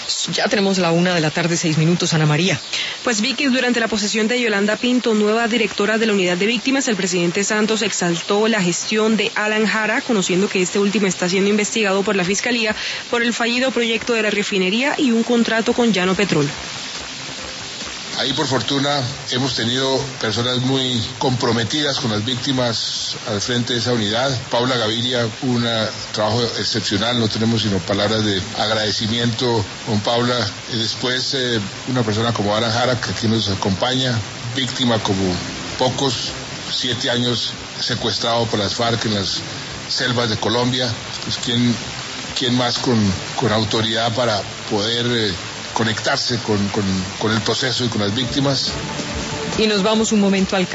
Ya tenemos la 1:06 PM, Ana María. Pues Vicky, durante la posesión de Yolanda Pinto, nueva directora de la Unidad de Víctimas, el presidente Santos exaltó la gestión de Alan Jara, conociendo que este último está siendo investigado por la Fiscalía por el fallido proyecto de la refinería y un contrato con Llano Petrol. Ahí, por fortuna, hemos tenido personas muy comprometidas con las víctimas al frente de esa unidad. Paula Gaviria, un trabajo excepcional, no tenemos sino palabras de agradecimiento con Paula. Después, una persona como Alan Jara, que aquí nos acompaña, víctima como pocos, 7 años secuestrado por las FARC en las selvas de Colombia. Pues, ¿quién más con autoridad para poder conectarse con el proceso y con las víctimas? Y nos vamos un momento al